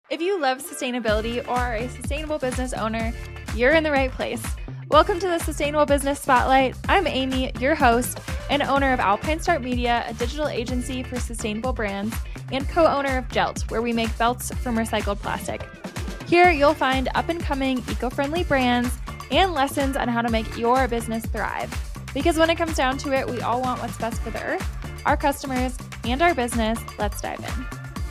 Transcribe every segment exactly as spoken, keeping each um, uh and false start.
If you love sustainability or are a sustainable business owner, you're in the right place. Welcome to the Sustainable Business Spotlight. I'm Amy, your host and owner of Alpine Start Media, a digital agency for sustainable brands, and co-owner of Gelt, where we make belts from recycled plastic. Here, you'll find up-and-coming eco-friendly brands and lessons on how to make your business thrive. Because when it comes down to it, we all want what's best for the earth, our customers, and our business. Let's dive in.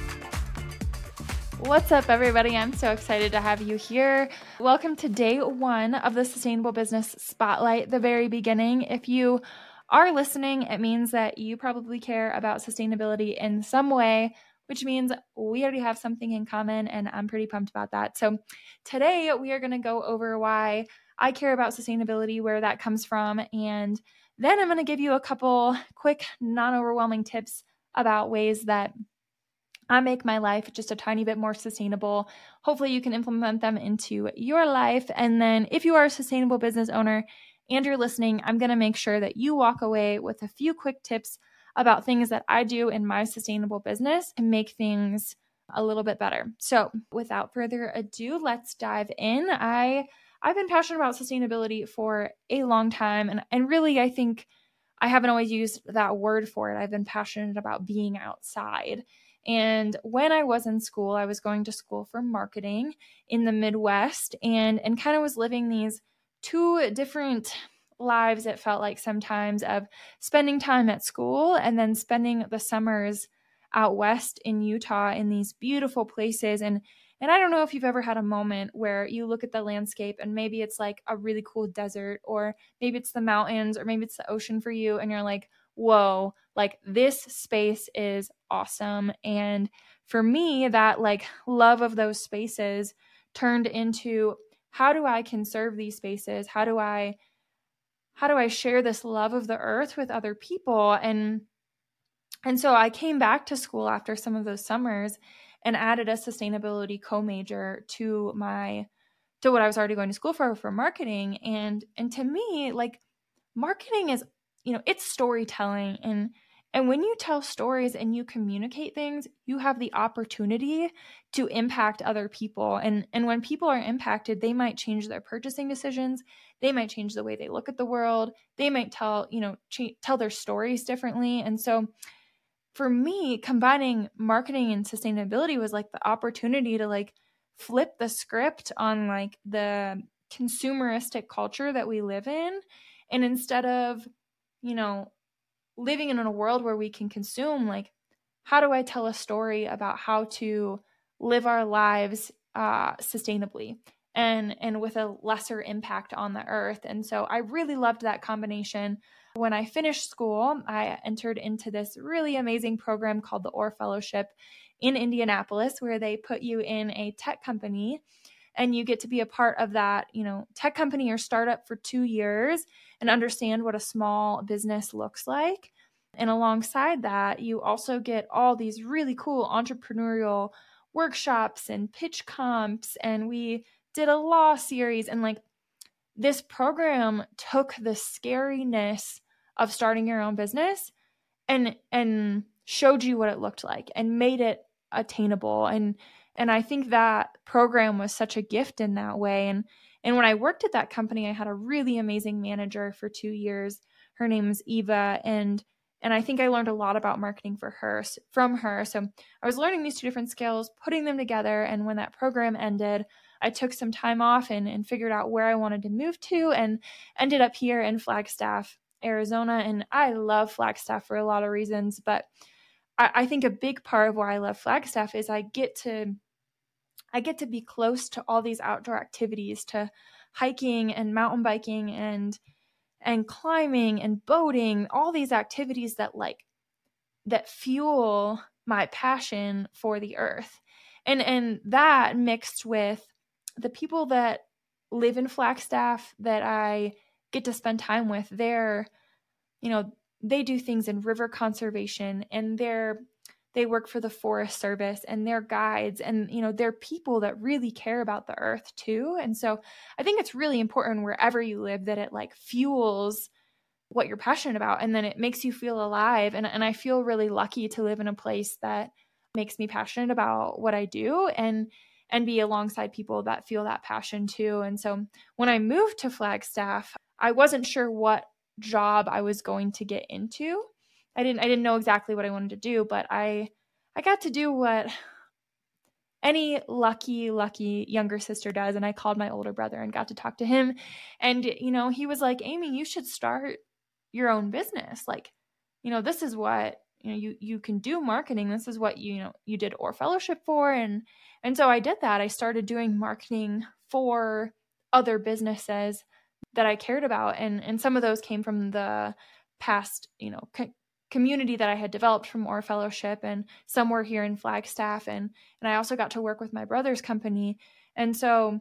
What's up, everybody? I'm so excited to have you here. Welcome to day one of the Sustainable Business Spotlight, the very beginning. If you are listening, it means that you probably care about sustainability in some way, which means we already have something in common, and I'm pretty pumped about that. So today we are going to go over why I care about sustainability, where that comes from, and then I'm going to give you a couple quick, non-overwhelming tips about ways that I make my life just a tiny bit more sustainable. Hopefully you can implement them into your life. And then if you are a sustainable business owner and you're listening, I'm going to make sure that you walk away with a few quick tips about things that I do in my sustainable business to make things a little bit better. So without further ado, let's dive in. I, I've been passionate about sustainability for a long time. And, and really, I think I haven't always used that word for it. I've been passionate about being outside. And when I was in school, I was going to school for marketing in the Midwest and, and kind of was living these two different lives, it felt like sometimes, of spending time at school and then spending the summers out west in Utah in these beautiful places. And, and I don't know if you've ever had a moment where you look at the landscape and maybe it's like a really cool desert, or maybe it's the mountains, or maybe it's the ocean for you. And you're like, whoa, like this space is awesome. And for me, that like love of those spaces turned into, how do I conserve these spaces? How do I, how do I share this love of the earth with other people? And, and so I came back to school after some of those summers and added a sustainability co-major to my, to what I was already going to school for, for marketing. And, and to me, like marketing is, you know, it's storytelling. And, and when you tell stories and you communicate things, you have the opportunity to impact other people. And, and when people are impacted, they might change their purchasing decisions. They might change the way they look at the world. They might tell, you know, ch- tell their stories differently. And so for me, combining marketing and sustainability was like the opportunity to like flip the script on like the consumeristic culture that we live in. And instead of, you know, living in a world where we can consume, like, how do I tell a story about how to live our lives uh, sustainably and, and with a lesser impact on the earth? And so I really loved that combination. When I finished school, I entered into this really amazing program called the Orr Fellowship in Indianapolis, where they put you in a tech company and you get to be a part of that, you know, tech company or startup for two years and understand what a small business looks like. And alongside that, you also get all these really cool entrepreneurial workshops and pitch comps. And we did a law series. And like this program took the scariness of starting your own business and, and showed you what it looked like and made it attainable. And And I think that program was such a gift in that way. And and when I worked at that company, I had a really amazing manager for two years. Her name is Eva. And and I think I learned a lot about marketing for her from her. So I was learning these two different skills, putting them together. And when that program ended, I took some time off and, and figured out where I wanted to move to and ended up here in Flagstaff, Arizona. And I love Flagstaff for a lot of reasons. But I, I think a big part of why I love Flagstaff is I get to I get to be close to all these outdoor activities, to hiking and mountain biking and and climbing and boating, all these activities that like that fuel my passion for the earth. And and that mixed with the people that live in Flagstaff that I get to spend time with, they're, you know, they do things in river conservation and they're They work for the Forest Service and they're guides and, you know, they're people that really care about the earth too. And so I think it's really important wherever you live that it like fuels what you're passionate about and then it makes you feel alive. And, and I feel really lucky to live in a place that makes me passionate about what I do and and be alongside people that feel that passion too. And so when I moved to Flagstaff, I wasn't sure what job I was going to get into. I didn't I didn't know exactly what I wanted to do, but I I got to do what any lucky, lucky younger sister does. And I called my older brother and got to talk to him. And, you know, he was like, Amy, you should start your own business. Like, you know, this is what, you know, you, you can do marketing. This is what, you, you know, you did Orr Fellowship for. And, and so I did that. I started doing marketing for other businesses that I cared about. And, and some of those came from the past, you know, co- community that I had developed from Orr Fellowship, and some were here in Flagstaff. And, and I also got to work with my brother's company. And so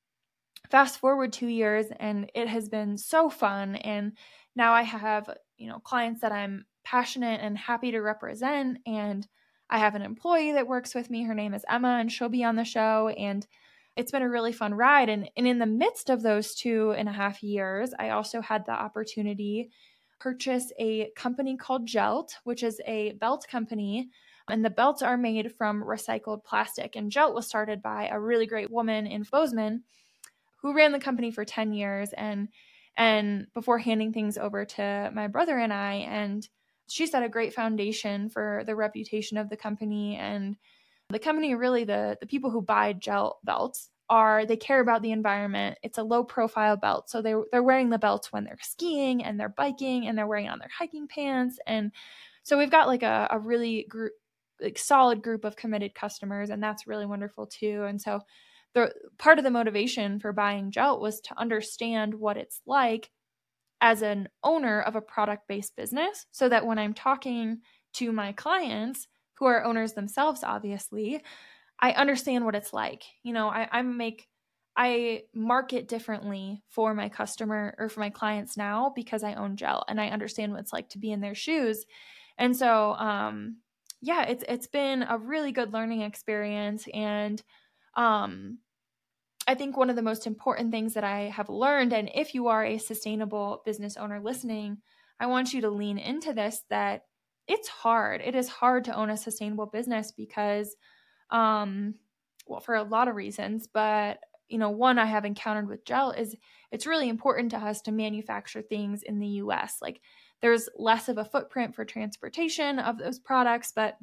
fast forward two years and it has been so fun. And now I have, you know, clients that I'm passionate and happy to represent. And I have an employee that works with me. Her name is Emma, and she'll be on the show. And it's been a really fun ride. And, and in the midst of those two and a half years, I also had the opportunity purchase a company called Gelt, which is a belt company. And the belts are made from recycled plastic. And Gelt was started by a really great woman in Bozeman who ran the company for ten years and and before handing things over to my brother and I. And she set a great foundation for the reputation of the company. And the company, really, the, the people who buy Gelt belts are, they care about the environment. It's a low profile belt. So they, they're wearing the belts when they're skiing and they're biking, and they're wearing it on their hiking pants. And so we've got like a, a really group, like solid group of committed customers. And that's really wonderful too. And so the part of the motivation for buying Gelt was to understand what it's like as an owner of a product-based business, so that when I'm talking to my clients, who are owners themselves, obviously, I understand what it's like. You know, I, I make, I market differently for my customer or for my clients now because I own Gelt and I understand what it's like to be in their shoes. And so, um, yeah, it's, it's been a really good learning experience. And, um, I think one of the most important things that I have learned, and if you are a sustainable business owner listening, I want you to lean into this, that it's hard. It is hard to own a sustainable business because, um, well, for a lot of reasons, but, you know, one I have encountered with Gelt is it's really important to us to manufacture things in the U S. Like, there's less of a footprint for transportation of those products, but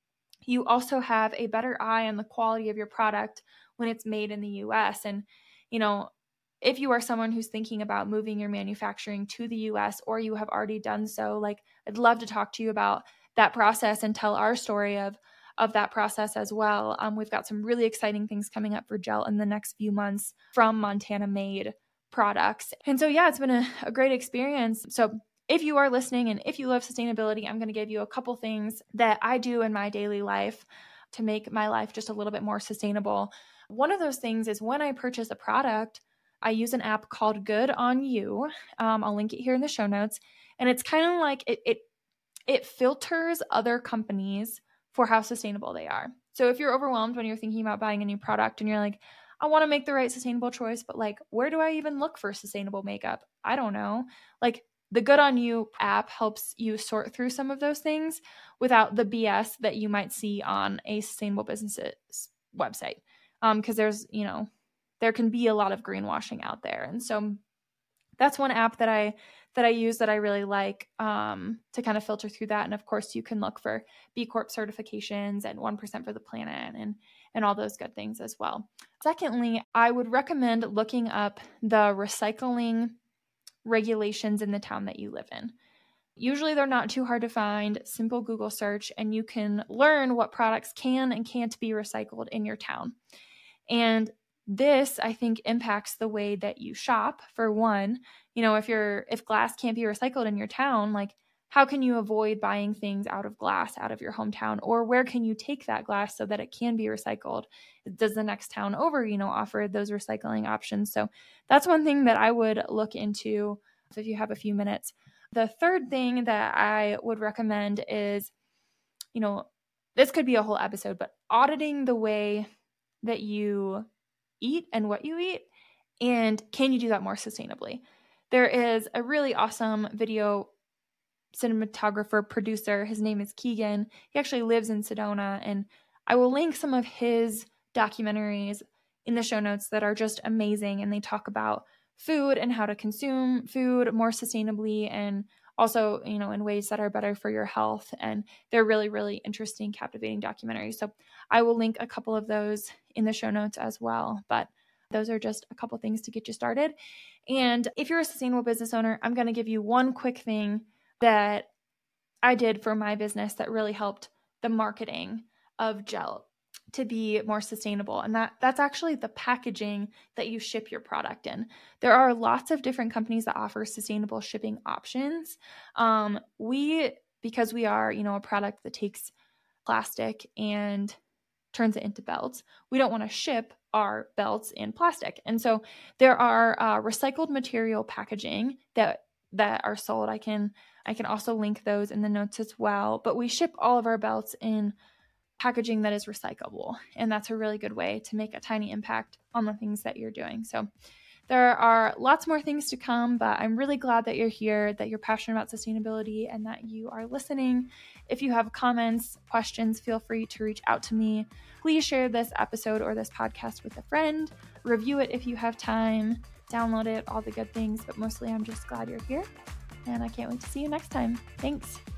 you also have a better eye on the quality of your product when it's made in the U S. And, you know, if you are someone who's thinking about moving your manufacturing to the U S, or you have already done so, like, I'd love to talk to you about that process and tell our story of, of that process as well. Um, we've got some really exciting things coming up for Gelt in the next few months from Montana made products. And so, yeah, it's been a, a great experience. So if you are listening and if you love sustainability, I'm going to give you a couple things that I do in my daily life to make my life just a little bit more sustainable. One of those things is when I purchase a product, I use an app called Good On You. Um, I'll link it here in the show notes. And it's kind of like it, it, it filters other companies for how sustainable they are. So if you're overwhelmed when you're thinking about buying a new product and you're like, I want to make the right sustainable choice, but like, where do I even look for sustainable makeup? I don't know. Like, the Good On You app helps you sort through some of those things without the B S that you might see on a sustainable business's website. Um, because there's, you know, there can be a lot of greenwashing out there. And so that's one app that I that I use that I really like, um, to kind of filter through that. And of course, you can look for B Corp certifications and one percent for the planet and and all those good things as well. Secondly, I would recommend looking up the recycling regulations in the town that you live in. Usually they're not too hard to find. Simple Google search, and you can learn what products can and can't be recycled in your town. And this, I think, impacts the way that you shop. For one, you know, if you're if glass can't be recycled in your town, like, how can you avoid buying things out of glass out of your hometown? Or where can you take that glass so that it can be recycled? Does the next town over, you know, offer those recycling options? So that's one thing that I would look into if you have a few minutes. The third thing that I would recommend is, you know, this could be a whole episode, but auditing the way that you eat and what you eat, and can you do that more sustainably? There is a really awesome video cinematographer, producer. His name is Keegan. He actually lives in Sedona, and I will link some of his documentaries in the show notes that are just amazing. And they talk about food and how to consume food more sustainably, and also, you know, in ways that are better for your health. And they're really, really interesting, captivating documentaries. So I will link a couple of those in the show notes as well. But those are just a couple things to get you started. And if you're a sustainable business owner, I'm going to give you one quick thing that I did for my business that really helped the marketing of gel to be more sustainable. And that that's actually the packaging that you ship your product in. There are lots of different companies that offer sustainable shipping options. Um, we, because we are, you know, a product that takes plastic and turns it into belts, we don't want to ship our belts in plastic. And so there are uh, recycled material packaging that that are sold. I can I can also link those in the notes as well. But we ship all of our belts in packaging that is recyclable. And that's a really good way to make a tiny impact on the things that you're doing. So there are lots more things to come, but I'm really glad that you're here, that you're passionate about sustainability, and that you are listening. If you have comments, questions, feel free to reach out to me. Please share this episode or this podcast with a friend. Review it if you have time. Download it, all the good things. But mostly, I'm just glad you're here. And I can't wait to see you next time. Thanks.